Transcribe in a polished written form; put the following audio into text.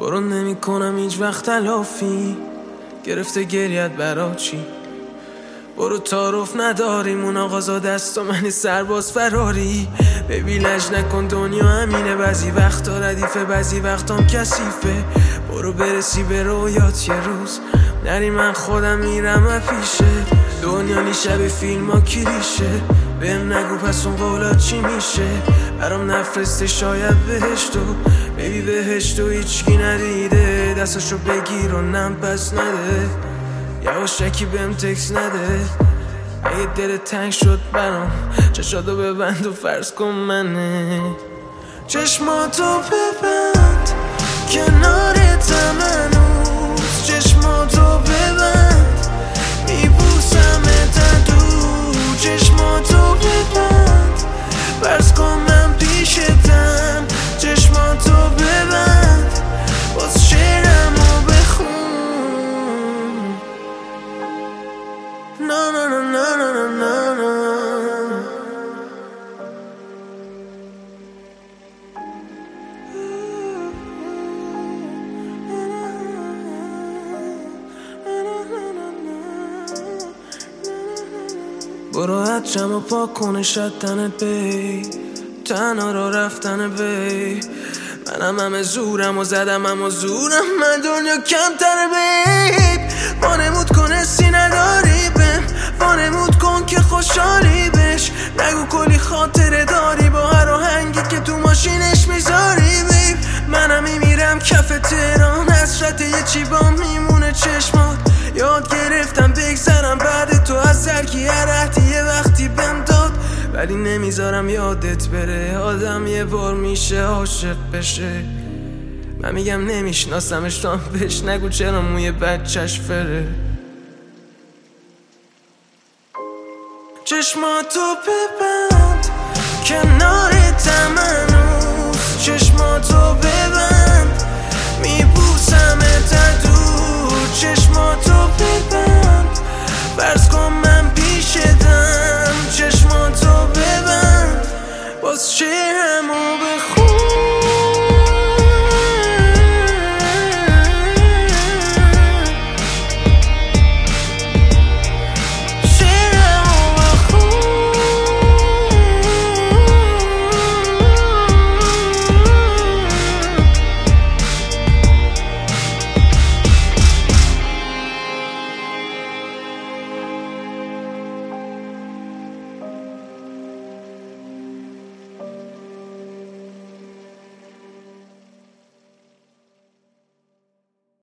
برو نمی کنم هیچ وقت تلافی، گرفته گریت برا چی؟ برو تعارف نداریم اون آقازا دست و منی سرباز فراری. ببی لج نکن دنیا همینه، بعضی وقتا ردیفه بعضی وقتام کثیفه. برو برسی به رویات یه روز نری، من خودم میرم پیشه. دنیا نی شب فیلم ها کلیشه، بهم نگو پس اون قولات چی میشه. برام نفرسته شاید بهشتو، ببی بهشتو هیچکی ندیده. دستاشو بگیر و نم پس نده، یواشکی بهم تکس نده. اگه دل تنگ شد برام چشاتو ببند و فرض کن منه. چشماتو ببند کنارتم هنوز، چشماتو ببند میبوسمت دور. چشماتو ببند فرض کن من پیشتم، چشماتو ببند باز شعرمو بخون. نه نه نه نه نه نه نه. برو حجم و پاک کنه شدنت بی، تنها را رفتن بی. منم همه زورم و زدم همه زورم، من دنیا کمتر بیب. وانمود کن حسی نداری بهم، وانمود کن که خوشحالی بش. نگو کلی خاطره داری با هر آهنگی که تو ماشینش میذاری بیب. منم میمیرم کف تهران، حسرت یه چی با میمونه چشمات. یاد گرفتم بگذرم بعد تو از زرکی، هر عهدی یه وقتی بهم داد. ولی نمیذارم یادت بره، آدم یه بار میشه عاشق بشه. من میگم نمیشناسمش تو هم بهش نگو چرا موی بچهش فره. چشماتو ببند کنارتم هنوز، چشماتو ببند میبوسمت